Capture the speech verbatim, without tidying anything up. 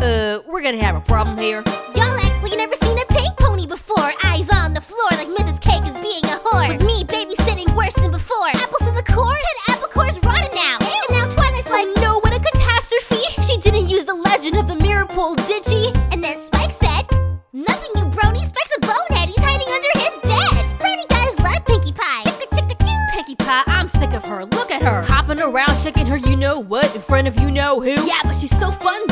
Uh, we're gonna have a problem here. Y'all act like you never seen a pink pony before. Eyes on the floor like Missus Cake is being a whore. With me babysitting worse than before. Apples to the core, said apple core's rotten now. Ew. And now Twilight's like, no, what a catastrophe. She didn't use the legend of the mirror pool, did she? And then Spike said, nothing, you brony. Spike's a bonehead, he's hiding under his bed. Brony guys love Pinkie Pie. Chicka chicka choo. Pinkie Pie, I'm sick of her. Look at her, hopping around, shaking her you know what in front of you know who. Yeah, but she's so fun